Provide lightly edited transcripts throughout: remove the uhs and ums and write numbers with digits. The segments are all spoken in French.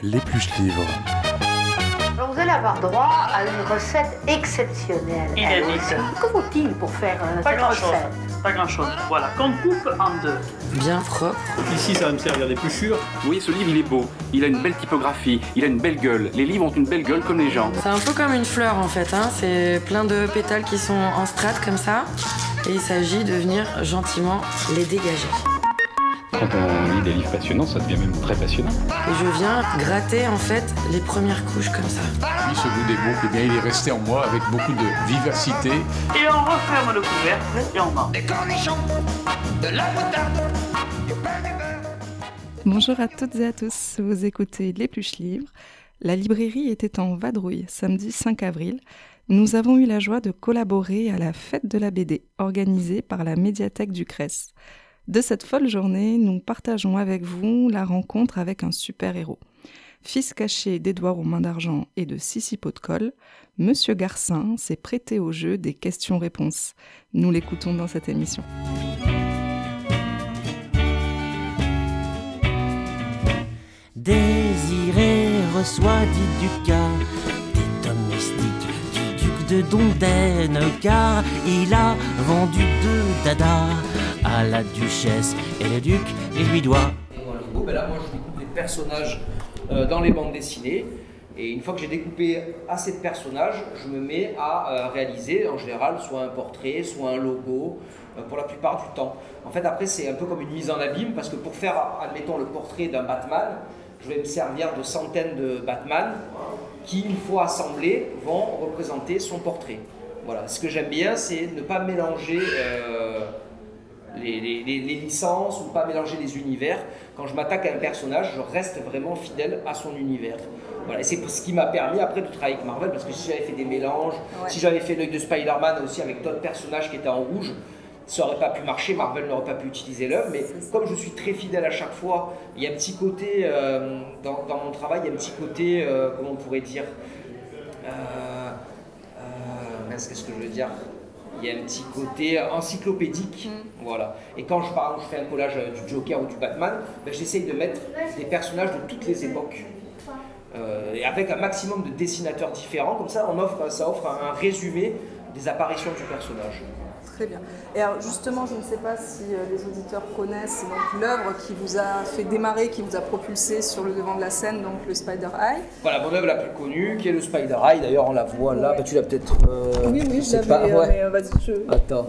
l'épluche livre. Alors vous allez avoir droit à une recette exceptionnelle. Inédite. Que faut-il pour faire cette recette? Pas grand-chose. Voilà, qu'on coupe en deux. Bien propre. Ici, ça va me servir d'épluchure. Vous voyez, ce livre, il est beau. Il a une belle typographie. Il a une belle gueule. Les livres ont une belle gueule comme les gens. C'est un peu comme une fleur en fait, hein. C'est plein de pétales qui sont en strates comme ça. Et il s'agit de venir gentiment les dégager. Quand on lit des livres passionnants, ça devient même très passionnant. Et je viens gratter en fait les premières couches comme ça. Puis ce goût des boucles, eh bien, il est resté en moi avec beaucoup de vivacité. Et on referme le couvercle et on mange. Des cornichons, de la moutarde, du pain de beurre. Bonjour à toutes et à tous, vous écoutez l'épluche livre. La librairie était en vadrouille samedi 5 avril. Nous avons eu la joie de collaborer à la fête de la BD organisée par la médiathèque du Cress. De cette folle journée, nous partageons avec vous la rencontre avec un super-héros. Fils caché d'Édouard aux mains d'argent et de Sissi Pot de colle, Monsieur Garcin s'est prêté au jeu des questions-réponses. Nous l'écoutons dans cette émission. Désiré reçoit dit Ducas des domestiques du duc de Dondène, car il a vendu deux dadas à la duchesse et le duc les lui doit. Là, moi, je découpe des personnages dans les bandes dessinées. Et une fois que j'ai découpé assez de personnages, je me mets à réaliser en général soit un portrait, soit un logo, pour la plupart du temps. En fait, après, c'est un peu comme une mise en abîme, parce que pour faire, admettons, le portrait d'un Batman, je vais me servir de centaines de Batman qui, une fois assemblés, vont représenter son portrait. Voilà. Ce que j'aime bien, c'est ne pas mélanger les licences ou pas mélanger les univers. Quand je m'attaque à un personnage, je reste vraiment fidèle à son univers. Voilà. Et c'est ce qui m'a permis après de travailler avec Marvel, parce que si j'avais fait des mélanges, si j'avais fait l'œil de Spider-Man aussi avec d'autres personnages qui étaient en rouge, ça n'aurait pas pu marcher, Marvel n'aurait pas pu utiliser l'œuvre, mais comme je suis très fidèle à chaque fois, il y a un petit côté, dans mon travail, il y a un petit côté, comment on pourrait dire, qu'est-ce que je veux dire ? Il y a un petit côté encyclopédique, voilà. Et quand par exemple, je fais un collage du Joker ou du Batman, j'essaye de mettre des personnages de toutes les époques. Et avec un maximum de dessinateurs différents, comme ça, ça offre un résumé des apparitions du personnage. Très bien. Et alors justement, je ne sais pas si les auditeurs connaissent donc, l'œuvre qui vous a fait démarrer, qui vous a propulsé sur le devant de la scène, donc le Spider-Eye. Voilà, mon œuvre la plus connue, qui est le Spider-Eye. D'ailleurs, on la voit là. Tu l'as peut-être... Oui, je l'avais, mais vas-y, Attends.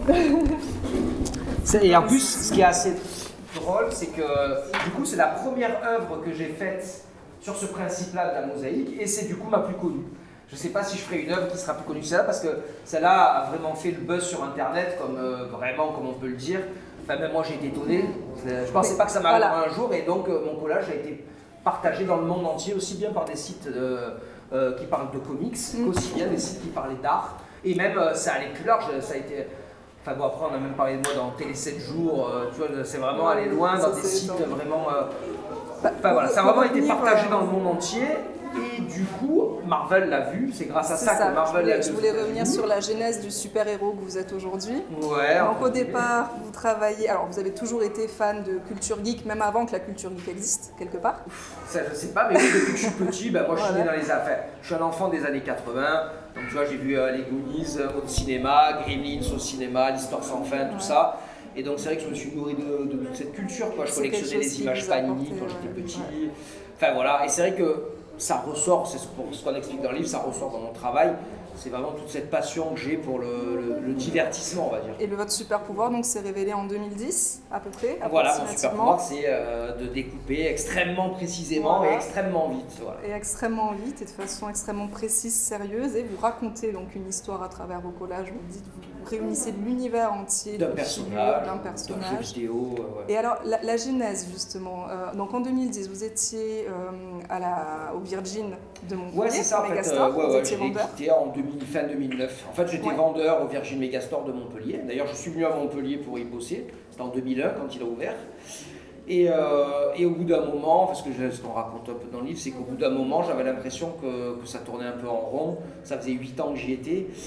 Et en plus, ce qui est assez drôle, c'est que du coup, c'est la première œuvre que j'ai faite sur ce principe-là de la mosaïque, et c'est du coup ma plus connue. Je ne sais pas si je ferai une œuvre qui sera plus connue que celle-là, parce que celle-là a vraiment fait le buzz sur Internet, comme on peut le dire. Enfin, même moi, j'ai été étonné. Je ne pensais pas que ça m'arriverait un jour, et donc mon collage a été partagé dans le monde entier, aussi bien par des sites qui parlent de comics, qu'aussi bien des sites qui parlaient d'art. Et même, ça allait plus large, ça a été... Enfin bon, après, on a même parlé de moi dans Télé 7 jours, tu vois, c'est vraiment allé loin, dans des sites vraiment... Enfin voilà, ça a vraiment été partagé dans le monde entier. Et du coup, Marvel l'a vu, c'est grâce à ça que Marvel l'a vu. Je voulais revenir sur la genèse du super-héros que vous êtes aujourd'hui. Ouais. Donc au départ, vous travaillez... Alors vous avez toujours été fan de culture geek, même avant que la culture geek existe, quelque part. Ça, je sais pas, mais depuis que je suis petit, moi je suis né dans les affaires. Je suis un enfant des années 80, donc tu vois, j'ai vu les Goonies au cinéma, Gremlins au cinéma, l'Histoire sans fin, tout ça. Et donc c'est vrai que je me suis nourri de toute cette culture, quoi. Je collectionnais les images Panini quand j'étais petit. Enfin voilà, et c'est vrai que ça ressort, c'est ce qu'on explique dans le livre, ça ressort dans mon travail. C'est vraiment toute cette passion que j'ai pour le divertissement, on va dire. Et votre super pouvoir, donc, s'est révélé en 2010, à peu près. Voilà, mon super pouvoir, c'est de découper extrêmement précisément et extrêmement vite. Voilà. Et extrêmement vite, et de façon extrêmement précise, sérieuse. Et vous racontez donc une histoire à travers vos collages. Vous réunissez l'univers entier d'un personnage, d'un jeu vidéo. Et alors, la genèse, justement. Donc en 2010, vous étiez au Virgin de Montpellier. Ouais, c'est ça, en fait. Vous j'ai quitté en fin 2009. En fait, j'étais vendeur au Virgin Megastore de Montpellier. D'ailleurs, je suis venu à Montpellier pour y bosser. C'était en 2001 quand il a ouvert. Et au bout d'un moment, parce que ce qu'on raconte un peu dans le livre, c'est qu'au bout d'un moment, j'avais l'impression que ça tournait un peu en rond. Ça faisait 8 ans que j'y étais.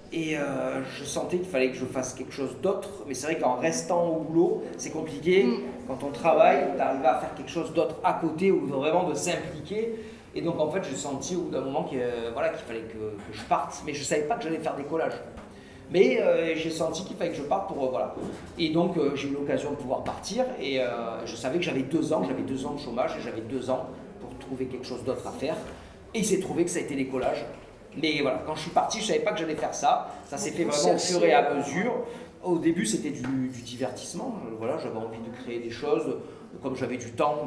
Et je sentais qu'il fallait que je fasse quelque chose d'autre. Mais c'est vrai qu'en restant au boulot, c'est compliqué. Quand on travaille, d'arriver à faire quelque chose d'autre à côté ou vraiment de s'impliquer. Et donc en fait, j'ai senti au bout d'un moment qu'il fallait que je parte. Mais je ne savais pas que j'allais faire des collages. Mais j'ai senti qu'il fallait que je parte pour... voilà. Et donc j'ai eu l'occasion de pouvoir partir. Et je savais que j'avais 2 ans. J'avais 2 ans de chômage et j'avais 2 ans pour trouver quelque chose d'autre à faire. Et il s'est trouvé que ça a été les collages. Mais voilà, quand je suis parti, je ne savais pas que j'allais faire ça. Ça s'est fait vraiment au fur et à mesure. Au début, c'était du divertissement. Voilà, j'avais envie de créer des choses. Comme j'avais du temps,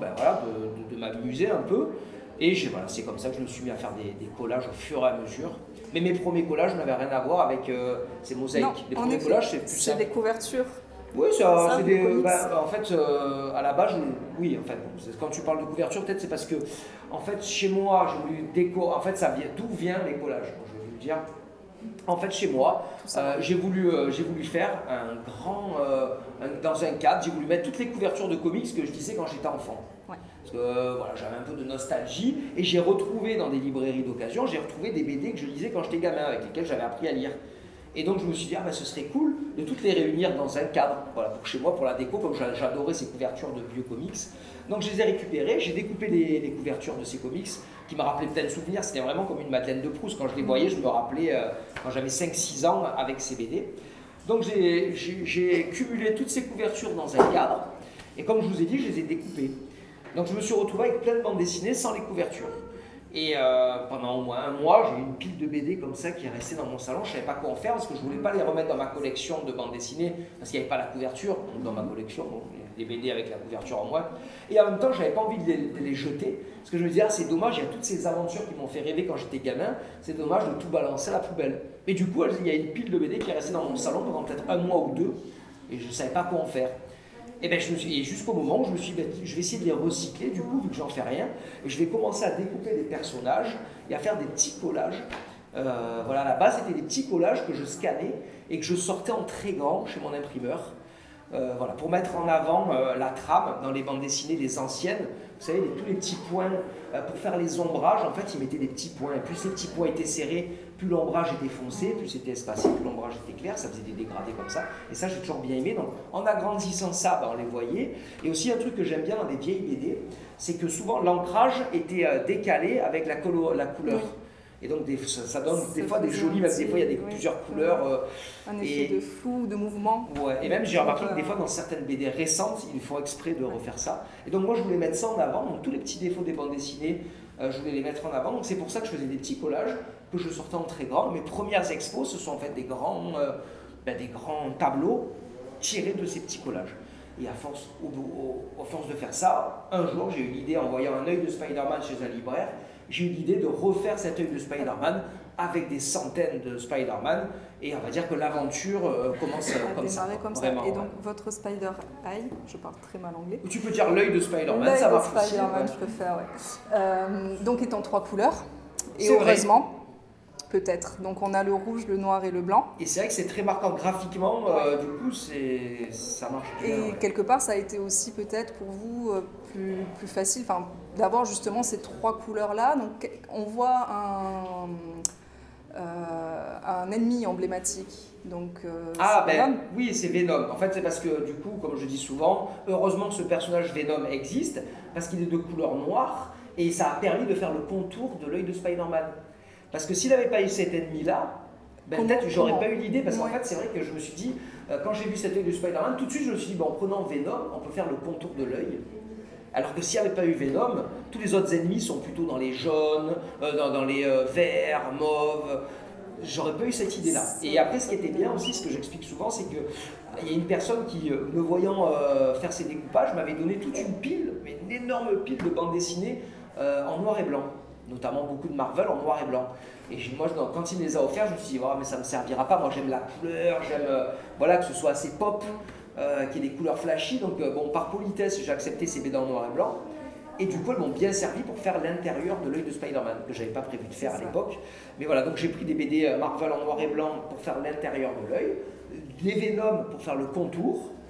de m'amuser un peu. Et c'est comme ça que je me suis mis à faire des collages au fur et à mesure. Mais mes premiers collages n'avaient rien à voir avec ces mosaïques. Non, les premiers collages, c'est plus simple. C'est des couvertures. Oui, c'est des. En fait, à la base, oui, en fait, quand tu parles de couverture, peut-être c'est parce que, en fait, chez moi, j'ai voulu déco. En fait, d'où vient les collages? Je vais vous le dire. En fait, chez moi, j'ai voulu faire un grand. Dans un cadre, j'ai voulu mettre toutes les couvertures de comics que je lisais quand j'étais enfant. Ouais. Parce que j'avais un peu de nostalgie et j'ai retrouvé dans des librairies d'occasion, j'ai retrouvé des BD que je lisais quand j'étais gamin, avec lesquels j'avais appris à lire. Et donc je me suis dit, ce serait cool de toutes les réunir dans un cadre, pour chez moi, pour la déco, comme j'adorais ces couvertures de vieux comics. Donc je les ai récupérées, j'ai découpé les couvertures de ces comics, qui me rappelaient plein de souvenirs. C'était vraiment comme une Madeleine de Proust. Quand je les voyais, je me rappelais quand j'avais 5-6 ans avec ces BD. Donc j'ai cumulé toutes ces couvertures dans un cadre, et comme je vous ai dit, je les ai découpées. Donc je me suis retrouvé avec plein de bandes dessinées sans les couvertures. Et pendant au moins un mois, j'ai eu une pile de BD comme ça qui est restée dans mon salon. Je ne savais pas quoi en faire parce que je ne voulais pas les remettre dans ma collection de bandes dessinées parce qu'il n'y avait pas la couverture. Donc dans ma collection, des BD avec la couverture en moins. Et en même temps, je n'avais pas envie de les jeter parce que je me disais, c'est dommage, il y a toutes ces aventures qui m'ont fait rêver quand j'étais gamin. C'est dommage de tout balancer à la poubelle. Et du coup, il y a une pile de BD qui est restée dans mon salon pendant peut-être un mois ou 2 et je ne savais pas quoi en faire. Et jusqu'au moment où je me suis dit, je vais essayer de les recycler, du coup, vu que j'en fais rien, et je vais commencer à découper des personnages et à faire des petits collages. À la base, c'était des petits collages que je scannais et que je sortais en très grand chez mon imprimeur. Pour mettre en avant la trame dans les bandes dessinées, les anciennes. Vous savez, tous les petits points, pour faire les ombrages, en fait, ils mettaient des petits points. Et plus les petits points étaient serrés, plus l'ombrage était foncé, plus c'était espacé, plus l'ombrage était clair, ça faisait des dégradés comme ça. Et ça, j'ai toujours bien aimé. Donc, en agrandissant ça, on les voyait. Et aussi, un truc que j'aime bien dans des vieilles BD, c'est que souvent, l'ancrage était décalé avec la couleur. Oui. Et donc ça donne des fois des jolies, même des fois il y a plusieurs couleurs. Un effet de flou, de mouvement. Ouais. Et même j'ai remarqué que des fois dans certaines BD récentes, ils font exprès de refaire ça. Et donc moi je voulais mettre ça en avant, donc tous les petits défauts des bandes dessinées, je voulais les mettre en avant. Donc c'est pour ça que je faisais des petits collages, que je sortais en très grand. Mes premières expos, ce sont en fait des grands tableaux tirés de ces petits collages. Et à force de faire ça, un jour j'ai eu l'idée, en voyant un œil de Spider-Man chez un libraire, j'ai eu l'idée de refaire cet œil de Spider-Man avec des centaines de Spider-Man. Et on va dire que l'aventure commence comme ça. Vraiment, et donc votre Spider-Eye, je parle très mal anglais. Tu peux dire l'œil de Spider-Man, ça marche aussi. Spider-Man, je préfère, donc est en 3 couleurs. Et heureusement. Peut-être. Donc on a le rouge, le noir et le blanc. Et c'est vrai que c'est très marquant graphiquement, du coup ça marche bien. Et quelque part ça a été aussi peut-être pour vous plus facile. Enfin, d'abord justement ces 3 couleurs-là, donc on voit un ennemi emblématique. Donc, oui, c'est Venom. En fait c'est parce que du coup, comme je dis souvent, heureusement que ce personnage Venom existe, parce qu'il est de couleur noire, et ça a permis de faire le contour de l'œil de Spider-Man. Parce que s'il n'avait pas eu cet ennemi-là, peut-être que j'aurais pas eu l'idée, parce qu'en fait, c'est vrai que je me suis dit, quand j'ai vu cet œil de Spider-Man, tout de suite je me suis dit, en prenant Venom, on peut faire le contour de l'œil. Alors que s'il n'y avait pas eu Venom, tous les autres ennemis sont plutôt dans les jaunes, dans les verts, mauves. J'aurais pas eu cette idée-là. Et après, ce qui était bien aussi, ce que j'explique souvent, c'est qu'il y a une personne qui, me voyant faire ses découpages, m'avait donné toute une pile, mais une énorme pile de bandes dessinées en noir et blanc. Notamment beaucoup de Marvel en noir et blanc. Et moi, quand il me les a offerts, je me suis dit, mais ça ne me servira pas. Moi, j'aime la couleur, j'aime que ce soit assez pop, qu'il y ait des couleurs flashy. Donc, par politesse, j'ai accepté ces BD en noir et blanc. Et du coup, elles m'ont bien servi pour faire l'intérieur de l'œil de Spider-Man, que je n'avais pas prévu de faire à l'époque. Mais voilà, donc j'ai pris des BD Marvel en noir et blanc pour faire l'intérieur de l'œil, les Venom pour faire le contour.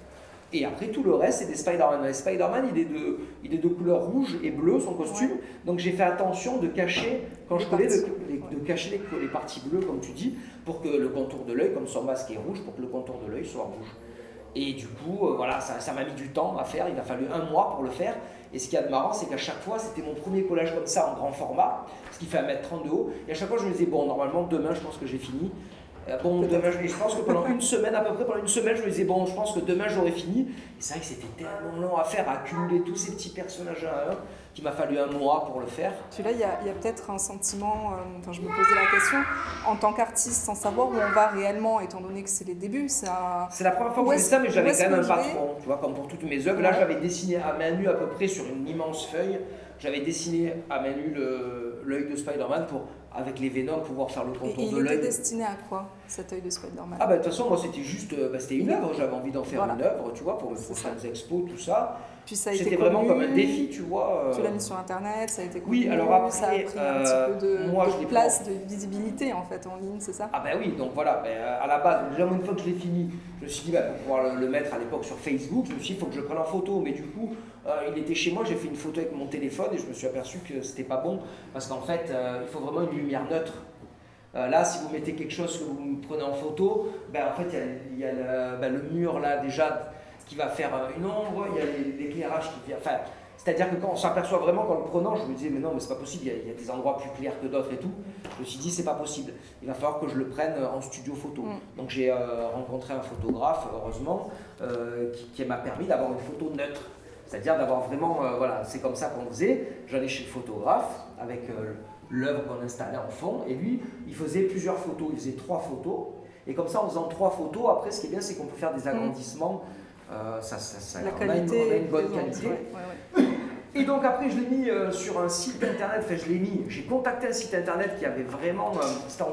Et après, tout le reste, c'est des Spider-Man. Les Spider-Man, il est de couleur rouge et bleu, son costume. Donc j'ai fait attention de cacher, quand je collais, de cacher les parties bleues, comme tu dis, pour que le contour de l'œil, comme son masque est rouge, pour que le contour de l'œil soit rouge. Et du coup, voilà, ça m'a mis du temps à faire. Il a fallu 1 mois pour le faire. Et ce qui est marrant, c'est qu'à chaque fois, c'était mon premier collage comme ça, en grand format, ce qui fait 1m30 de haut. Et à chaque fois, je me disais, bon, normalement, demain, je pense que j'ai fini. Bon, demain, je pense que pendant une semaine, à peu près, je me disais, bon, je pense que demain, j'aurai fini. Et c'est vrai que c'était tellement long à faire, à accumuler tous ces petits personnages à un, qu'il m'a fallu 1 mois pour le faire. Puis là, il y a peut-être un sentiment, je me posais la question, en tant qu'artiste, sans savoir où on va réellement, étant donné que c'est les débuts. C'est la première fois que je fais ça, mais j'avais quand même un patron, tu vois, comme pour toutes mes œuvres. Là, j'avais dessiné à main nue, à peu près, sur une immense feuille, j'avais dessiné à main nue l'œil de Spider-Man pour, avec les Venom, pouvoir faire le contour de l'œil. Il était destiné à quoi, cet œil de Spider-Man? Ah bah de toute façon, moi c'était juste, c'était une œuvre, j'avais envie d'en faire une œuvre, tu vois, pour mes prochaines expos, tout ça. Puis ça a été C'était vraiment comme un défi, tu vois. Tu l'as mis sur Internet, ça a été connu. Oui, alors après, ça a pris un petit peu de place, de visibilité en fait en ligne, c'est ça? Ah bah oui, donc voilà, à la base, déjà une fois que je l'ai fini, je me suis dit, pour pouvoir le mettre à l'époque sur Facebook, je me suis dit, il faut que je le prenne en photo, mais du coup, il était chez moi, j'ai fait une photo avec mon téléphone et je me suis aperçu que c'était pas bon, parce qu'en fait, il faut vraiment une lumière neutre. Là, si vous mettez quelque chose que vous prenez en photo, en fait, il y a le mur là déjà qui va faire une ombre, il y a l'éclairage qui vient. Enfin, c'est-à-dire que quand on s'aperçoit vraiment qu'en le prenant, je me disais, mais non, mais c'est pas possible, il y a des endroits plus clairs que d'autres et tout. Je me suis dit, c'est pas possible, il va falloir que je le prenne en studio photo. Donc j'ai rencontré un photographe, heureusement, qui m'a permis d'avoir une photo neutre. C'est-à-dire d'avoir vraiment, voilà, c'est comme ça qu'on faisait. J'allais chez le photographe avec l'œuvre qu'on installait en fond, et lui, il faisait plusieurs photos, il faisait 3 photos, et comme ça, en faisant 3 photos, après, ce qui est bien, c'est qu'on peut faire des agrandissements, on a une bonne qualité. Et donc après, je l'ai mis sur un site internet, j'ai contacté un site internet qui avait vraiment, c'était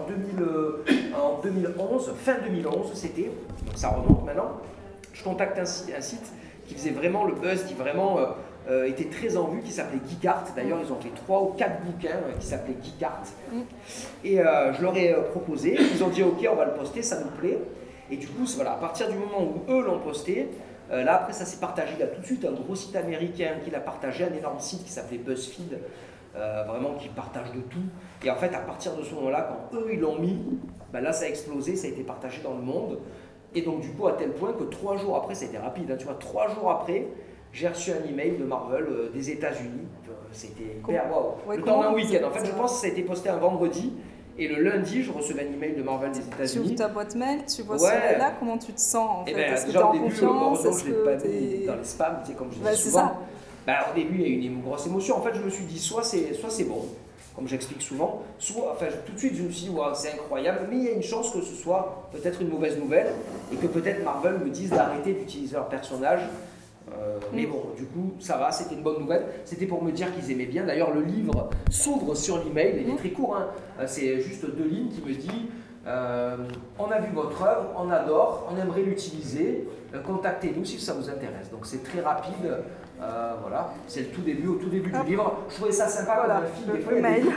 en 2011, fin 2011 c'était, donc ça remonte maintenant, je contacte un site qui faisait vraiment le buzz, qui vraiment était très en vue, qui s'appelait Geekart. D'ailleurs, ils ont fait 3 ou 4 bouquins qui s'appelaient Geekart. Et je leur ai proposé, ils ont dit ok, on va le poster, ça nous plaît. Et du coup, voilà, à partir du moment où eux l'ont posté, là après ça s'est partagé, il y a tout de suite un gros site américain qui l'a partagé, un énorme site qui s'appelait BuzzFeed, vraiment qui partage de tout. Et en fait, à partir de ce moment-là, quand eux ils l'ont mis, là ça a explosé, ça a été partagé dans le monde. Et donc du coup, à tel point que 3 jours après, ça a été rapide, hein, tu vois, 3 jours après, j'ai reçu un email de Marvel des États-Unis. C'était hyper wow. Le temps d'un week-end. En fait, je pense que ça a été posté un vendredi. Et le lundi, je recevais un email de Marvel des États-Unis. Tu ouvres ta boîte mail, tu vois ce mail-là, comment tu te sens en fait? Est-ce que tu es en en début, confiance? heureusement, je ne l'ai pas mis dans les spams, tu sais, comme je dis souvent. Au début, il y a eu une grosse émotion. En fait, je me suis dit, soit c'est bon, comme j'explique souvent, soit, tout de suite, je me suis dit, wow, c'est incroyable, mais il y a une chance que ce soit peut-être une mauvaise nouvelle et que peut-être Marvel me dise d'arrêter d'utiliser leur personnage. Mais bon, du coup, ça va, c'était une bonne nouvelle. C'était pour me dire qu'ils aimaient bien. D'ailleurs, le livre s'ouvre sur l'email, il est très court, hein. C'est juste 2 lignes qui me dit on a vu votre œuvre, on adore, on aimerait l'utiliser, contactez-nous si ça vous intéresse. Donc c'est très rapide, voilà, c'est au tout début du livre. Je trouvais ça sympa comme un film. Des fois,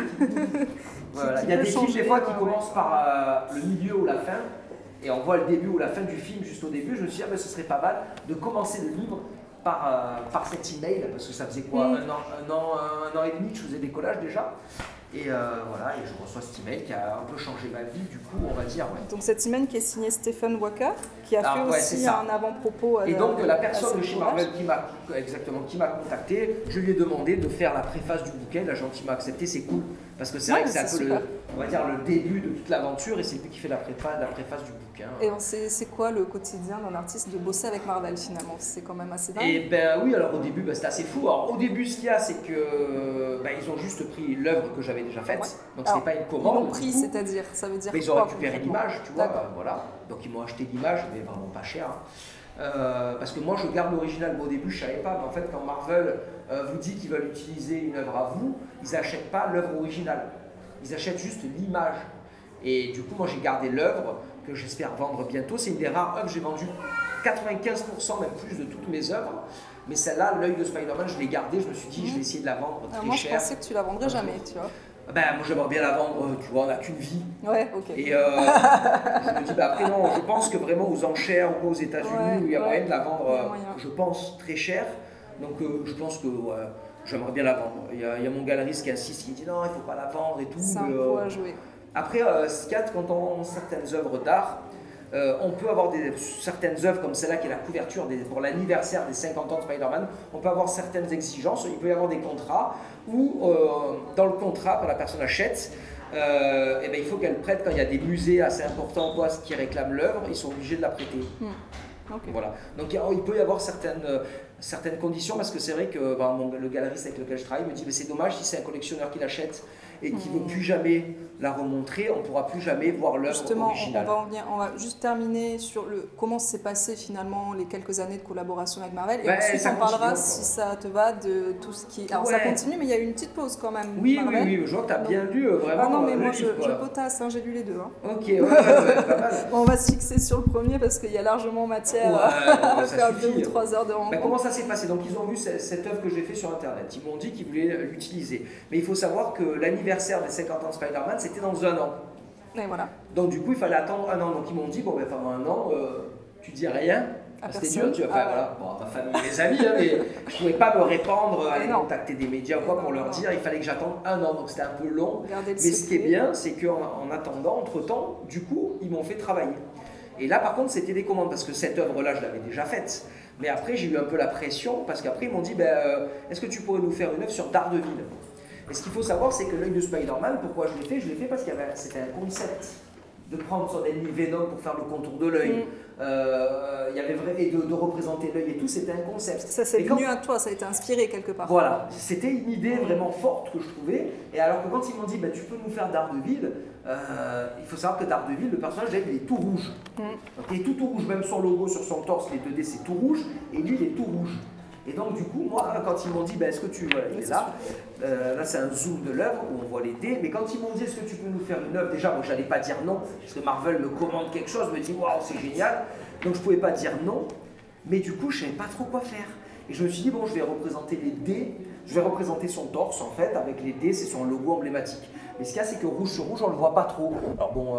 il y a des films des fois qui commencent par le milieu ou la fin. Et on voit le début ou la fin du film juste au début. Je me suis dit, ce serait pas mal de commencer le livre par cet email, parce que ça faisait quoi, un an et demi que je faisais des collages déjà. Et voilà, et je reçois cet email qui a un peu changé ma vie, du coup, on va dire. Ouais. Donc cet email qui est signé Stephen Walker, qui a fait aussi un avant-propos. Et donc la personne de chez Marvel qui m'a contacté, je lui ai demandé de faire la préface du bouquin, il a gentiment accepté, c'est cool. Parce que c'est vrai que c'est un peu le début de toute l'aventure et c'est lui qui fait la préface du bouquin. Et c'est quoi le quotidien d'un artiste de bosser avec Marvel finalement? C'est quand même assez dingue. Et oui, alors au début c'était assez fou. Alors au début ce qu'il y a c'est que ils ont juste pris l'œuvre que j'avais déjà faite. Donc c'était pas une commande. Ils l'ont pris, c'est-à-dire, ça veut dire ils ont récupéré l'image, tu vois, voilà. Donc ils m'ont acheté l'image, mais vraiment pas cher. Parce que moi je garde l'original, mais au début je savais pas, mais en fait quand Marvel vous dit qu'ils veulent utiliser une œuvre à vous, ils n'achètent pas l'œuvre originale, ils achètent juste l'image. Et du coup moi j'ai gardé l'œuvre que j'espère vendre bientôt, c'est une des rares œuvres, j'ai vendu 95% même plus de toutes mes œuvres, mais celle-là, l'œil de Spider-Man, je l'ai gardé, je me suis dit je vais essayer de la vendre très cher. Moi je pensais que tu la vendrais jamais, tu vois. Ben, moi j'aimerais bien la vendre, tu vois, on n'a qu'une vie. Ouais, ok. Et je me dis, après non, je pense que vraiment aux enchères ou aux États-Unis, où il y a moyen de la vendre, je pense, très cher. Donc je pense que j'aimerais bien la vendre. Il y a mon galeriste qui insiste, qui dit non, il ne faut pas la vendre et tout. C'est un coup à jouer. Après, quand on a certaines œuvres d'art, on peut avoir certaines œuvres comme celle-là qui est la couverture pour l'anniversaire des 50 ans de Spider-Man, on peut avoir certaines exigences, il peut y avoir des contrats où dans le contrat, quand la personne achète, il faut qu'elle prête quand il y a des musées assez importants qui réclament l'œuvre, ils sont obligés de la prêter. Okay. Voilà. Donc il peut y avoir certaines conditions parce que c'est vrai que le galeriste avec lequel je travaille me dit mais c'est dommage si c'est un collectionneur qui l'achète et qui ne veut plus jamais la remontrer, on ne pourra plus jamais voir l'œuvre originale. On va juste terminer sur comment s'est passé finalement les quelques années de collaboration avec Marvel et ensuite on parlera, si ça te va, de tout ce qui... Alors ça continue mais il y a eu une petite pause quand même. Oui, je vois que tu as bien lu vraiment. Ah non mais moi je potasse, j'ai lu les deux. Ok, pas mal. On va se fixer sur le premier parce qu'il y a largement matière à faire 2 ou 3 heures de rencontre. Comment ça s'est passé? Donc ils ont vu cette œuvre que j'ai faite sur internet, ils m'ont dit qu'ils voulaient l'utiliser. Mais il faut savoir que l'anniversaire des 50 ans de Spider-Man c'était dans 1 an. Et voilà. Donc du coup il fallait attendre 1 an. Donc ils m'ont dit pendant 1 an tu dis rien. C'était dur, tu vas faire voilà, ma famille, mes amis, mais je ne pouvais pas me répandre, aller contacter des médias ou quoi pour leur dire, il fallait que j'attende 1 an, donc c'était un peu long. Mais ce qui est bien, c'est qu'en attendant, entre-temps, du coup, ils m'ont fait travailler. Et là, par contre, c'était des commandes, parce que cette œuvre-là, je l'avais déjà faite. Mais après, j'ai eu un peu la pression, parce qu'après, ils m'ont dit, est-ce que tu pourrais nous faire une œuvre sur Daredevil? Et ce qu'il faut savoir, c'est que l'œil de Spider-Man, pourquoi je l'ai fait? Je l'ai fait parce que c'était un concept de prendre son ennemi Venom pour faire le contour de l'œil. Il y avait et de représenter l'œil et tout, c'était un concept. Ça s'est venu à toi, ça a été inspiré quelque part. Voilà, c'était une idée vraiment forte que je trouvais. Et alors que quand ils m'ont dit, tu peux nous faire Daredevil, il faut savoir que Daredevil, le personnage, il est tout rouge. Donc, il est tout rouge, même son logo sur son torse, les 2D, c'est tout rouge, et lui, il est tout rouge. Et donc du coup, moi, quand ils m'ont dit, est-ce que tu... Voilà, il est là, là c'est un zoom de l'œuvre où on voit les dés, mais quand ils m'ont dit, est-ce que tu peux nous faire une œuvre, déjà, moi, j'allais pas dire non, parce que Marvel me commande quelque chose, me dit, waouh, c'est génial, donc je pouvais pas dire non, mais du coup, je savais pas trop quoi faire. Et je me suis dit, je vais représenter les dés, je vais représenter son torse, en fait, avec les dés, c'est son logo emblématique. Mais ce qu'il y a, c'est que rouge sur rouge, on le voit pas trop. Alors bon,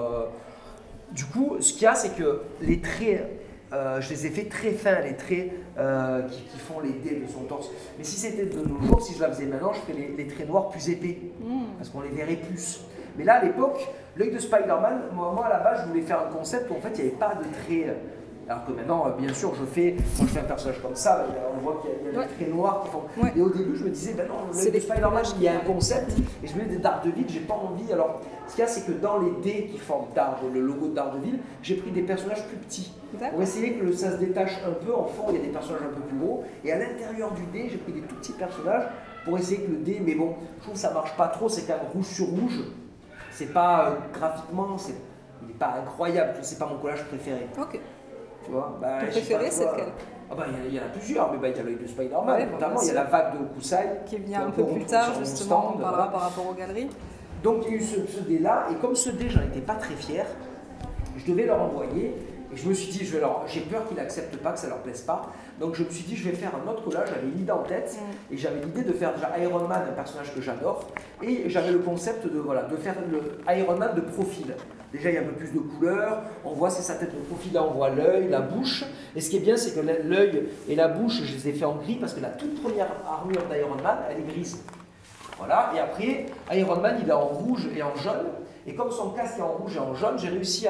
du coup, ce qu'il y a, c'est que les traits... je les ai fait très fins, les traits qui font les dés de son torse. Mais si c'était de nos jours, si je la faisais maintenant, je ferais les traits noirs plus épais, parce qu'on les verrait plus. Mais là, à l'époque, l'œil de Spider-Man, moi à la base, je voulais faire un concept où en fait, il n'y avait pas de traits. Alors que maintenant, bien sûr, quand je fais un personnage comme ça, on voit qu'il y a des traits noirs qui font... Et au début, je me disais, non, l'œil de Spider-Man, il y a un concept, et je me disais, Daredevil, j'ai pas envie. Alors, ce qu'il y a, c'est que dans les dés qui forment le logo de Daredevil, j'ai pris des personnages plus petits. Pour essayer que ça se détache un peu, en fond, il y a des personnages un peu plus gros, et à l'intérieur du dé, j'ai pris des tout petits personnages pour essayer que le dé, mais bon, je trouve que ça marche pas trop, c'est quand même rouge sur rouge. C'est pas, graphiquement, il n'est pas incroyable, c'est pas mon collage préféré. Ok. Tu vois, ton préféré, c'est lequel? Il y en a plusieurs, mais il y a l'œil de Spider-Man, notamment il y a la vague de Hokusai. Qui vient un peu plus tard, justement, on parlera par rapport aux galeries. Donc il y a eu ce dé-là, et comme ce dé, j'en étais pas très fier, je devais leur envoyer, et je me suis dit, j'ai peur qu'ils n'acceptent pas, que ça leur plaise pas, donc je me suis dit, je vais faire un autre collage, j'avais une idée en tête, et j'avais l'idée de faire déjà Iron Man, un personnage que j'adore, et j'avais le concept de faire le Iron Man de profil. Déjà, il y a un peu plus de couleurs, on voit c'est sa tête de profil, là on voit l'œil, la bouche. Et ce qui est bien, c'est que l'œil et la bouche, je les ai fait en gris parce que la toute première armure d'Iron Man, elle est grise. Voilà, et après, Iron Man, il est en rouge et en jaune. Et comme son casque est en rouge et en jaune, j'ai réussi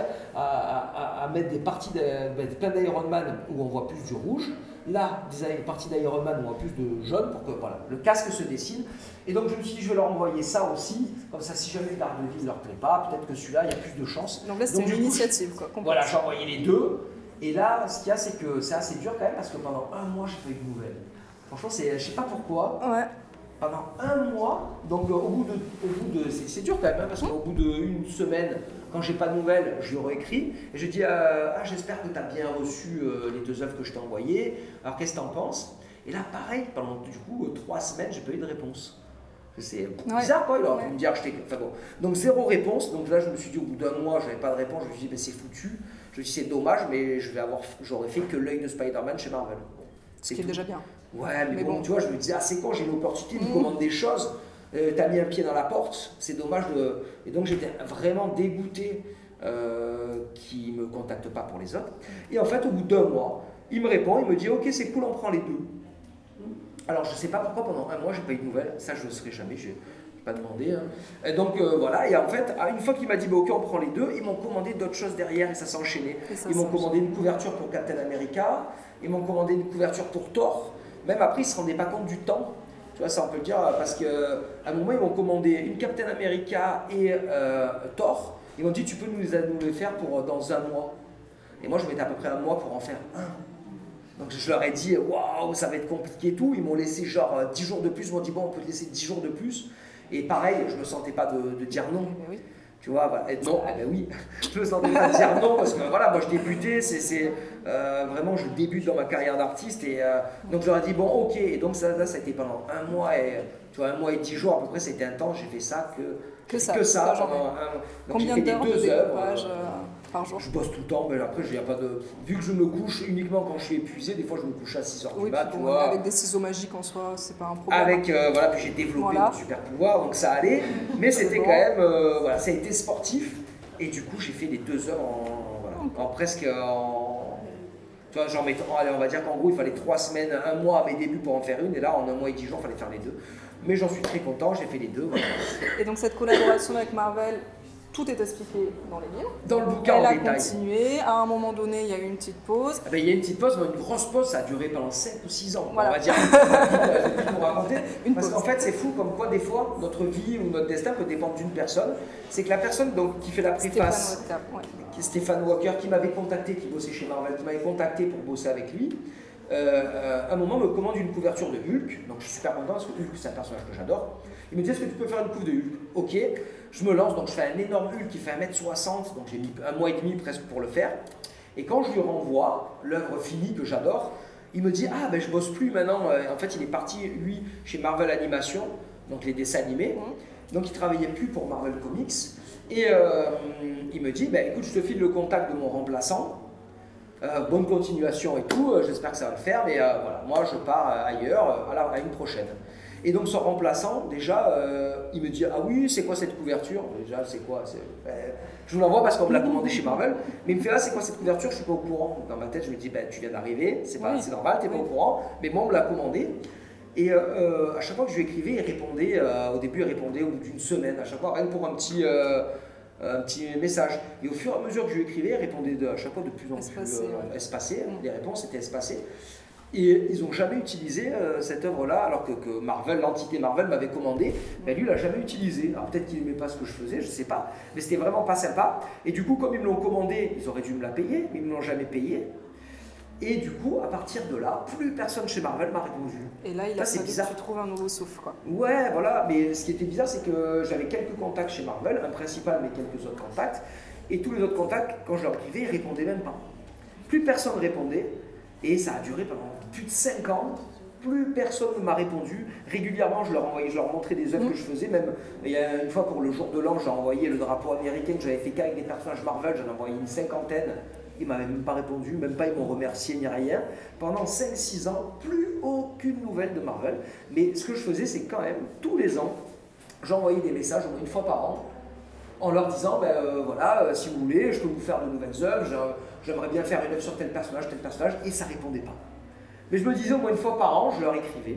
à mettre des parties plein d'Iron Man où on voit plus du rouge. Là, des parties d'Iron Man où on voit plus de jaune pour que le casque se dessine. Et donc je me suis dit, je vais leur envoyer ça aussi. Comme ça, si jamais Daredevil ne leur plaît pas, peut-être que celui-là, il y a plus de chance. Donc là, c'était une initiative, quoi. Voilà, j'ai envoyé les deux. Et là, ce qu'il y a, c'est que c'est assez dur quand même parce que pendant 1 mois, j'ai pas eu de nouvelles. Franchement, je sais pas pourquoi. Ouais. Pendant 1 mois, donc au bout de c'est dur quand même, hein, parce qu'au bout d'1 semaine, quand j'ai pas de nouvelles, je lui aurais écrit et je dis j'espère que tu as bien reçu les 2 œuvres que je t'ai envoyées, alors qu'est-ce que tu en penses? Et là pareil, pendant du coup 3 semaines, j'ai pas eu de réponse. C'est bizarre quoi, il aurait pu me dire donc 0 réponse, donc là je me suis dit au bout d'1 mois, j'avais pas de réponse, je me suis dit c'est foutu, je me suis dit c'est dommage, mais j'aurais fait que l'œil de Spider-Man chez Marvel. Ce qui est déjà bien. Ouais, mais bon, tu vois, je me disais, c'est quand j'ai l'opportunité de me commander des choses. T'as mis un pied dans la porte, c'est dommage de... Et donc j'étais vraiment dégoûté qu'il ne me contacte pas pour les autres. Et en fait, au bout d'1 mois, il me répond, il me dit « Ok, c'est cool, on prend les 2 ». Alors je ne sais pas pourquoi pendant 1 mois, j'ai pas eu de nouvelles. Ça, je ne le saurais jamais, je n'ai pas demandé. Hein. Et donc voilà, et en fait, une fois qu'il m'a dit bah, « Ok, on prend les 2 », ils m'ont commandé d'autres choses derrière et ça s'est enchaîné. Ils m'ont commandé une couverture pour Captain America, ils m'ont commandé une couverture pour Thor. Même après, ils ne se rendaient pas compte du temps. Tu vois, ça on peut le dire, parce qu'à un moment, ils m'ont commandé une Captain America et Thor. Ils m'ont dit, tu peux nous les faire dans 1 mois. Et moi, je mettais à peu près 1 mois pour en faire 1. Donc je leur ai dit, waouh, ça va être compliqué et tout. Ils m'ont laissé genre 10 jours de plus. Ils m'ont dit, bon, on peut te laisser 10 jours de plus. Et pareil, je ne me sentais pas de dire non. Oui. Tu vois, bah, non, oui, je me sentais pas de dire non parce que voilà, moi je débutais, vraiment je débute dans ma carrière d'artiste et donc je leur ai dit bon ok, et donc ça a été pendant 1 mois et tu vois 1 mois et 10 jours à peu près, c'était intense, j'ai fait ça que ça pendant Combien d'heures de découpage par jour? Je bosse tout le temps, mais après j'ai pas de... Vu que je me couche uniquement quand je suis épuisé, des fois je me couche à 6h du mat, tu vois. Avec des ciseaux magiques en soi, c'est pas un problème. Avec, voilà, puis j'ai développé mon super pouvoir, donc ça allait, mais c'était quand même, voilà, ça a été sportif, et du coup j'ai fait les 2 heures en presque, tu vois, genre, allez, on va dire qu'en gros il fallait 3 semaines, 1 mois à mes débuts pour en faire une, et là en 1 mois et 10 jours il fallait faire les 2. Mais j'en suis très content, j'ai fait les 2. Voilà. Et donc cette collaboration avec Marvel, tout est expliqué dans les livres. Dans le bouquin en détail. Elle a continué. À un moment donné, il y a eu une petite pause. Ah ben, il y a une petite pause, mais une grosse pause, ça a duré pendant 5 ou 6 ans. Voilà. On va dire. Pour raconter. Parce qu'en fait, c'est fou comme quoi, des fois, notre vie ou notre destin peut dépendre d'une personne. C'est que la personne donc, qui fait la préface, Stéphane Walker, qui m'avait contacté, qui bossait chez Marvel, qui m'avait contacté pour bosser avec lui, à un moment me commande une couverture de Hulk. Donc je suis super content parce que Hulk, c'est un personnage que j'adore. Il me dit, est-ce que tu peux faire une couve de Hulk? Ok, je me lance, donc je fais un énorme Hulk qui fait 1m60, donc j'ai mis 1 mois et demi presque pour le faire. Et quand je lui renvoie l'œuvre finie que j'adore, il me dit, ah ben je bosse plus maintenant. En fait, il est parti, lui, chez Marvel Animation, donc les dessins animés. Donc il travaillait plus pour Marvel Comics. Et il me dit, ben écoute, je te file le contact de mon remplaçant. Bonne continuation et tout, j'espère que ça va le faire, mais voilà, moi je pars ailleurs, à une prochaine. Et donc son remplaçant, déjà, il me dit, ah oui, c'est quoi cette couverture? Déjà, c'est quoi? Je vous l'envoie parce qu'on me l'a commandé chez Marvel, mais il me fait, ah c'est quoi cette couverture? Je suis pas au courant. Dans ma tête, je me dis, ben, tu viens d'arriver, c'est normal, tu n'es pas au courant, mais moi on me l'a commandé. Et à chaque fois que je lui écrivais, il répondait, au début il répondait au bout d'1 semaine, à chaque fois, rien que pour un petit message. Et au fur et à mesure que je lui écrivais, il répondait à chaque fois de plus en plus espacé. Les réponses étaient espacées. Et ils n'ont jamais utilisé cette œuvre-là, alors que Marvel, l'entité Marvel m'avait commandé. Mais lui, il l'a jamais utilisé. Alors peut-être qu'il n'aimait pas ce que je faisais, je ne sais pas. Mais c'était vraiment pas sympa. Et du coup, comme ils me l'ont commandé, ils auraient dû me la payer, mais ils ne me l'ont jamais payé. Et du coup, à partir de là, plus personne chez Marvel m'a répondu. Et là, il a fallu que tu trouves un nouveau souffle, quoi. Ouais, voilà. Mais ce qui était bizarre, c'est que j'avais quelques contacts chez Marvel, un principal, mais quelques autres contacts. Et tous les autres contacts, quand je leur écrivais, ils ne répondaient même pas. Plus personne répondait. Et ça a duré pendant plus de 5 ans. Plus personne ne m'a répondu. Régulièrement, je leur montrais des œuvres que je faisais. Même il y a une fois pour le jour de l'an, j'ai envoyé le drapeau américain que j'avais fait qu'avec des personnages Marvel. J'en ai envoyé une 50aine. Ils ne m'avaient même pas répondu, même pas ils m'ont remercié ni rien. Pendant 5-6 ans, plus aucune nouvelle de Marvel. Mais ce que je faisais, c'est quand même, tous les ans, j'envoyais des messages, au moins 1 fois par an, en leur disant, ben voilà, si vous voulez, je peux vous faire de nouvelles œuvres, j'aimerais bien faire une œuvre sur tel personnage, et ça ne répondait pas. Mais je me disais, au moins 1 fois par an, je leur écrivais.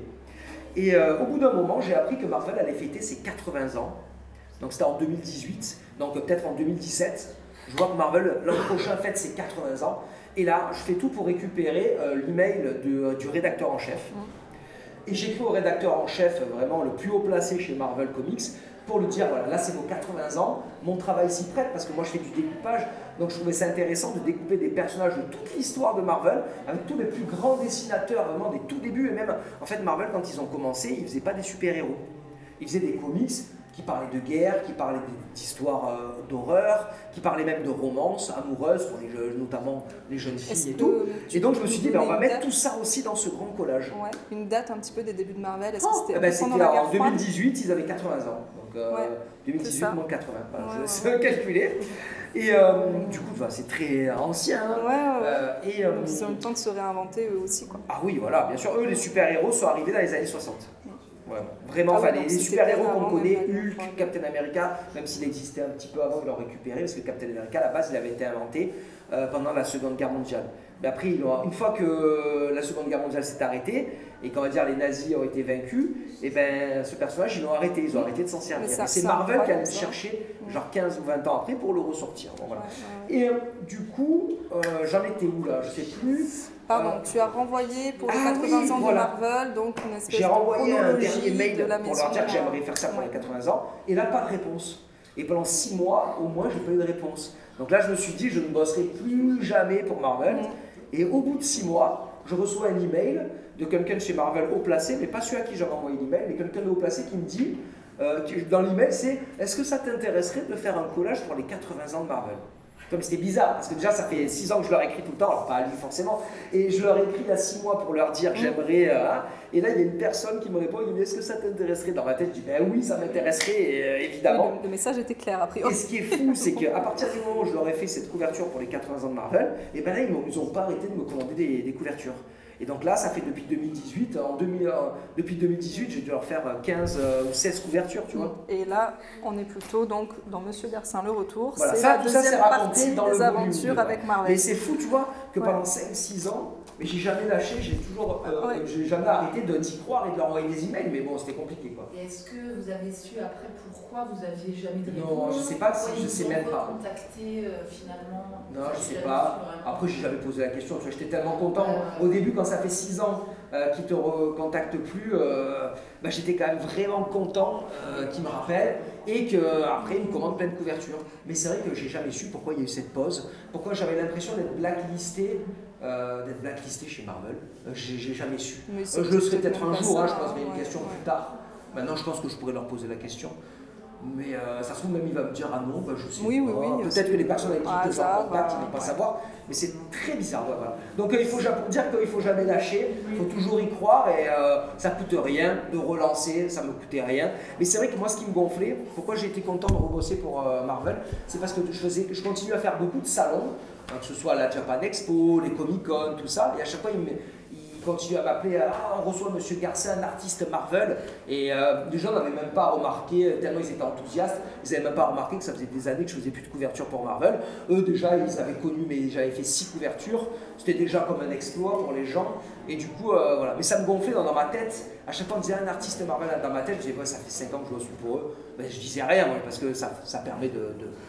Et au bout d'un moment, j'ai appris que Marvel allait fêter ses 80 ans. Donc c'était en 2018, donc peut-être en 2017. Je vois que Marvel, l'an prochain, fête ses 80 ans. Et là, je fais tout pour récupérer l'email du rédacteur en chef. Et j'écris au rédacteur en chef, vraiment le plus haut placé chez Marvel Comics, pour lui dire, voilà, là c'est vos 80 ans, mon travail s'y prête, parce que moi je fais du découpage, donc je trouvais ça intéressant de découper des personnages de toute l'histoire de Marvel, avec tous les plus grands dessinateurs, vraiment des tout débuts, et même, en fait, Marvel, quand ils ont commencé, ils ne faisaient pas des super-héros. Ils faisaient des comics qui parlaient de guerre, qui parlaient d'histoires d'horreur, qui parlaient même de romances amoureuses, pour notamment les jeunes filles et tout. Et donc je me suis dit, ben, on va mettre tout ça aussi dans ce grand collage. Ouais. Une date un petit peu des débuts de Marvel, est-ce que c'était c'était en 2018, ils avaient 80 ans. Donc 2018 moins 80, voilà, je sais calculer. Et du coup, c'est très ancien. Hein. Ils ont eu le temps de se réinventer eux aussi, quoi. Ah oui, voilà, bien sûr, eux, les super-héros sont arrivés dans les années 60. Ouais. Vraiment, Ah ouais, les donc c'était super-héros bien qu'on avant connaît, même la Hulk, guerre. Captain America, même s'il existait un petit peu avant, ils l'ont récupéré, parce que Captain America, à la base, il avait été inventé pendant la Seconde Guerre mondiale. Mais après, une fois que la Seconde Guerre mondiale s'est arrêtée, et qu'on va dire les nazis ont été vaincus, et ben ce personnage, ils l'ont arrêté, ils ont arrêté de s'en servir. Mais ça, Et c'est c'est Marvel qui a incroyable, le ça. chercher, genre 15 ou 20 ans après, pour le ressortir. Bon, voilà. Ouais. Et du coup, j'en étais où là? Je sais plus. Pardon, tu as renvoyé pour les Ah 80 oui, ans voilà. de Marvel, donc une espèce J'ai de renvoyé un chronologie dernier mail de la pour maison. leur dire que j'aimerais faire ça pour Ouais. les 80 ans, et là, pas de réponse. Et pendant 6 mois, au moins, j'ai pas eu de réponse. Donc là, je me suis dit, je ne bosserai plus jamais pour Marvel. Et au bout de 6 mois, je reçois un email de quelqu'un de chez Marvel haut placé, mais pas celui à qui j'avais envoyé l'email, mais quelqu'un de haut placé qui me dit, dans l'email, c'est « Est-ce que ça t'intéresserait de faire un collage pour les 80 ans de Marvel ?» Comme c'était bizarre, parce que déjà ça fait 6 ans que je leur écris tout le temps, alors pas à lui forcément, et je leur ai écrit il y a 6 mois pour leur dire que j'aimerais, et là il y a une personne qui me répond, il me dit est-ce que ça t'intéresserait? Dans ma tête je dis ben oui ça m'intéresserait, évidemment. Oui, le message était clair a priori. Et ce qui est fou c'est qu'à partir du moment où je leur ai fait cette couverture pour les 80 ans de Marvel, et ben là ils n'ont pas arrêté de me commander des couvertures. Et donc là, ça fait depuis 2018, depuis 2018, j'ai dû leur faire 15 ou 16 couvertures, tu vois. Et là, on est plutôt donc dans Monsieur Garcin, le retour. Voilà, c'est ça, la tout ça, c'est deuxième raconté partie dans le des volume aventures deux, avec Marvel. Mais c'est fou, tu vois, que Ouais. pendant 5-6 ans, mais j'ai jamais lâché, j'ai Ouais. jamais arrêté d'y croire et de leur envoyer des emails, mais bon, c'était compliqué, quoi. Et est-ce que vous avez su après pourquoi vous aviez jamais de réponse? Non, je sais pas si, Pourquoi je ils sais vous ont même pas. recontacté, finalement? Non, Vous je avez sais jamais pas. su vraiment? Après, j'ai jamais posé la question. Tu vois, j'étais tellement content. Au début, quand ça fait 6 ans qu'ils te recontactent plus, bah, j'étais quand même vraiment content qu'ils me rappellent et qu'après, ils me commandent plein de couvertures. Mais c'est vrai que j'ai jamais su pourquoi il y a eu cette pause, pourquoi j'avais l'impression d'être blacklisté chez Marvel. J'ai jamais su. Je le serai peut-être un jour, je poserai une question plus tard. Maintenant, je pense que je pourrais leur poser la question. Mais ça se trouve, même il va me dire ah non, bah, je sais pas. Oui. Peut-être que les personnes avec qui je suis en contact, ils ne vont pas ouais. savoir. Mais c'est très bizarre. Ouais, voilà. Donc il faut pour dire qu'il ne faut jamais lâcher, il faut toujours y croire et ça ne coûte rien de relancer, ça ne me coûtait rien. Mais c'est vrai que moi, ce qui me gonflait, pourquoi j'ai été content de rebosser pour Marvel, c'est parce que je continue à faire beaucoup de salons, hein, que ce soit la Japan Expo, les Comic Con, tout ça, et à chaque fois, il continue à m'appeler, on reçoit Monsieur Garcin, un artiste Marvel, et les gens n'avaient même pas remarqué, tellement ils étaient enthousiastes, ils n'avaient même pas remarqué que ça faisait des années que je faisais plus de couverture pour Marvel. Eux déjà, ils avaient connu, mais j'avais fait 6 couvertures, c'était déjà comme un exploit pour les gens, et du coup, voilà. Mais ça me gonflait dans ma tête, à chaque fois on me disait un artiste Marvel dans ma tête, je disais, ouais, ça fait 5 ans que je bosse pour eux, ben, je disais rien, moi, parce que ça permet de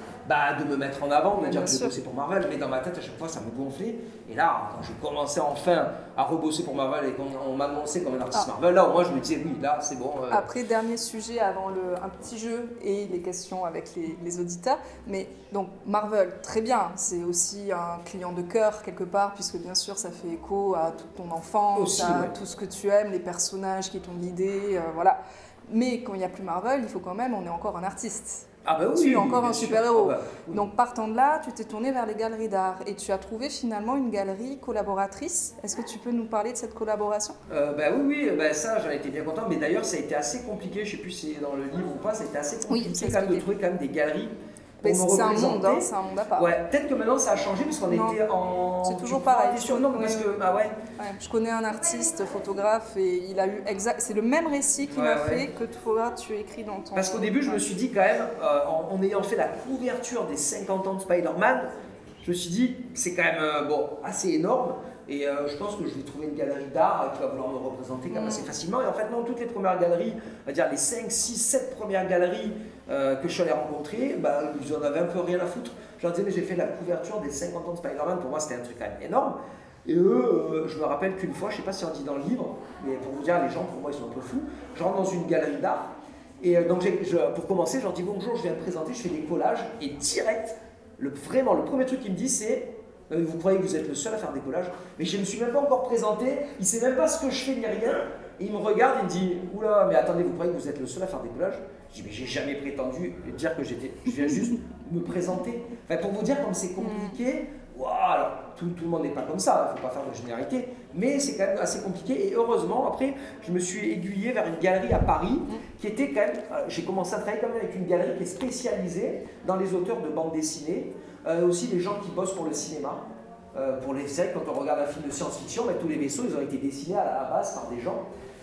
me mettre en avant, de dire que j'ai bossé pour Marvel, mais dans ma tête à chaque fois ça me gonflait. Et là, quand j'ai commencé enfin à rebosser pour Marvel et qu'on m'a annoncé comme un artiste Marvel, là au moins je me disais oui, là c'est bon. Après, dernier sujet avant un petit jeu et les questions avec les auditeurs. Mais donc Marvel, très bien, c'est aussi un client de cœur quelque part, puisque bien sûr ça fait écho à toute ton enfance, Aussi, à ouais. tout ce que tu aimes, les personnages qui t'ont guidé, voilà. Mais quand il n'y a plus Marvel, il faut quand même, on est encore un artiste. Ah bah oui, tu es encore un bien sûr. super-héros. Ah bah, oui. Donc partant de là, tu t'es tourné vers les galeries d'art et tu as trouvé finalement une galerie collaboratrice. Est-ce que tu peux nous parler de cette collaboration? Bah oui, bah ça j'en étais bien content, mais d'ailleurs ça a été assez compliqué, je sais plus si c'est dans le livre ou pas, ça a été assez compliqué c'est quand même de trouver quand même des galeries. Mais c'est un monde, hein, c'est un monde à part. Ouais, peut-être que maintenant ça a changé parce qu'on Non, était en. c'est toujours pareil. Non, parce que bah ouais. Ouais, je connais un artiste, photographe, et il a eu c'est le même récit qu'il m'a fait que toi tu écris dans ton. Parce qu'au début, je me suis dit quand même, en ayant fait la couverture des 50 ans de Spider-Man, je me suis dit, c'est quand même assez énorme. Et je pense que je vais trouver une galerie d'art qui va vouloir me représenter quand même assez facilement. Et en fait, non, toutes les premières galeries, on va dire les 5, 6, 7 premières galeries que je suis allé rencontrer, bah, ils en avaient un peu rien à foutre. Je leur disais, mais j'ai fait la couverture des 50 ans de Spider-Man, pour moi c'était un truc quand même énorme. Et eux, je me rappelle qu'une fois, je ne sais pas si on dit dans le livre, mais pour vous dire, les gens, pour moi, ils sont un peu fous. Je rentre dans une galerie d'art, et donc pour commencer, je leur dis bonjour, je viens me présenter, je fais des collages, et direct, vraiment, le premier truc qu'ils me disent, c'est vous croyez que vous êtes le seul à faire des collages, mais je ne me suis même pas encore présenté, il ne sait même pas ce que je fais ni rien, et il me regarde et me dit oula, mais attendez, vous croyez que vous êtes le seul à faire des collages? Je dis mais j'ai jamais prétendu dire que je viens juste me présenter. Enfin, pour vous dire comme c'est compliqué, wow, alors tout le monde n'est pas comme ça, il ne faut pas faire de généralité, mais c'est quand même assez compliqué, et heureusement, après, je me suis aiguillé vers une galerie à Paris, qui était quand même, j'ai commencé à travailler quand même avec une galerie qui est spécialisée dans les auteurs de bande dessinée, aussi les gens qui bossent pour le cinéma. Pour les séries, quand on regarde un film de science-fiction, tous les vaisseaux ils ont été dessinés à la base par des gens.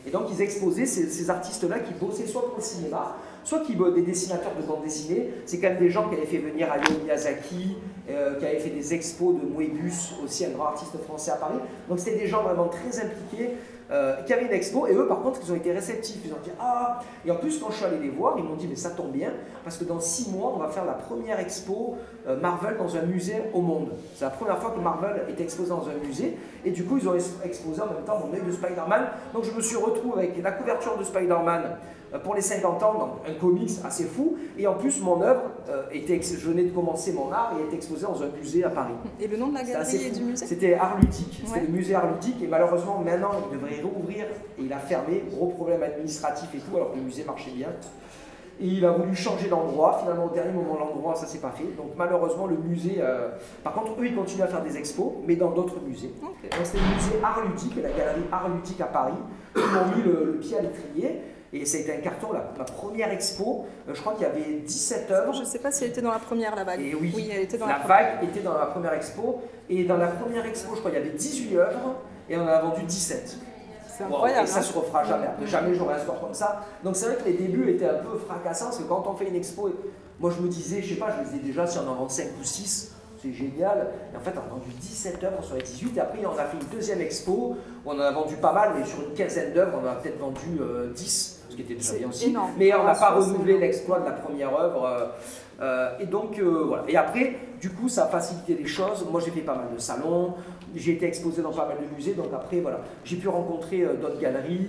Et donc ils exposaient ces artistes-là qui bossaient soit pour le cinéma, soit des dessinateurs de bande dessinée. C'est quand même des gens qui avaient fait venir Hayao Miyazaki, qui avaient fait des expos de Moebius, aussi un grand artiste français à Paris. Donc c'était des gens vraiment très impliqués, qui avaient une expo, et eux par contre ils ont été réceptifs, ils ont dit ah, et en plus quand je suis allé les voir, ils m'ont dit mais ça tombe bien, parce que dans 6 mois on va faire la première expo Marvel dans un musée au monde. C'est la première fois que Marvel est exposé dans un musée, et du coup ils ont exposé en même temps mon œil de Spider-Man, donc je me suis retrouvé avec la couverture de Spider-Man pour les 50 ans, donc un comics assez fou, et en plus mon œuvre je venais de commencer mon art et est exposée dans un musée à Paris. Et le nom de la galerie et du musée? C'était Art Ludique, c'était Ouais. le musée Art Ludique, et malheureusement maintenant il devrait rouvrir, et il a fermé, gros problème administratif et tout, alors que le musée marchait bien. Et il a voulu changer d'endroit, finalement au dernier moment l'endroit ça s'est pas fait, donc malheureusement le musée, par contre eux ils continuent à faire des expos, mais dans d'autres musées. Okay. Donc c'était le musée Art Ludique, la galerie Art Ludique à Paris, ils m'ont mis le pied à l'étrier. Et ça a été un carton, ma première expo, je crois qu'il y avait 17 œuvres. Je ne sais pas si elle était dans la première, la vague. Et oui, elle était dans la vague était dans la première expo. Et dans la première expo, je crois qu'il y avait 18 œuvres et on en a vendu 17. C'est incroyable. Wow, et ça se refera jamais. Jamais j'aurai un score comme ça. Donc c'est vrai que les débuts étaient un peu fracassants, parce que quand on fait une expo, moi je me disais, je sais pas, je me disais déjà si on en vend 5 ou 6, c'est génial. Et en fait, on a vendu 17 œuvres sur les 18. Et après, on a fait une deuxième expo où on en a vendu pas mal, mais sur une quinzaine d'œuvres, on en a peut-être vendu 10. Ce qui était déjà bien aussi, énorme. Mais on n'a pas renouvelé l'exploit de la première œuvre. Et donc voilà. Et après, du coup, ça a facilité les choses. Moi, j'ai fait pas mal de salons, j'ai été exposé dans pas mal de musées. Donc après, voilà, j'ai pu rencontrer d'autres galeries.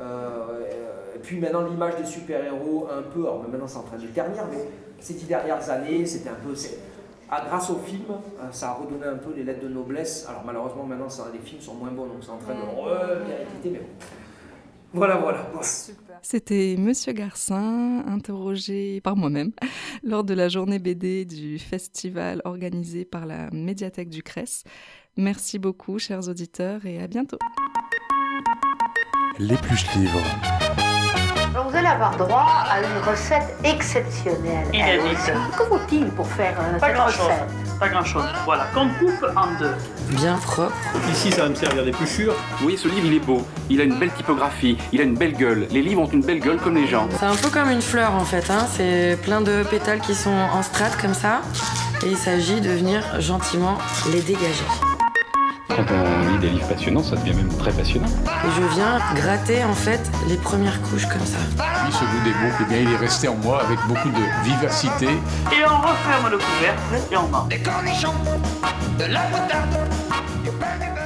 Et puis maintenant, l'image des super-héros, un peu. Alors maintenant, c'est en train de ternir, mais ces 10 dernières années, c'était un peu. Grâce au film, ça a redonné un peu les lettres de noblesse. Alors malheureusement, maintenant, les films sont moins bons, donc c'est en train de repéricliter, mais bon. Voilà. Super. C'était Monsieur Garcin, interrogé par moi-même lors de la journée BD du festival organisé par la médiathèque du Cress. Merci beaucoup, chers auditeurs, et à bientôt. L'épluche livre. Alors vous allez avoir droit à une recette exceptionnelle. Inédite. Que faut-il pour faire Pas cette grand-chose. recette? Pas grand-chose. Voilà, qu'on coupe en 2. Bien propre. Ici, ça va me servir d'épluchure. Vous voyez, ce livre, il est beau. Il a une belle typographie. Il a une belle gueule. Les livres ont une belle gueule comme les gens. C'est un peu comme une fleur en fait, hein. C'est plein de pétales qui sont en strates comme ça. Et il s'agit de venir gentiment les dégager. Quand on lit des livres passionnants, ça devient même très passionnant. Et je viens gratter en fait les premières couches comme ça. Puis ce goût des boucles, eh bien, il est resté en moi avec beaucoup de vivacité. Et on referme le couvercle et on mange. Des cornichons, de la moutarde, du pain du beurre.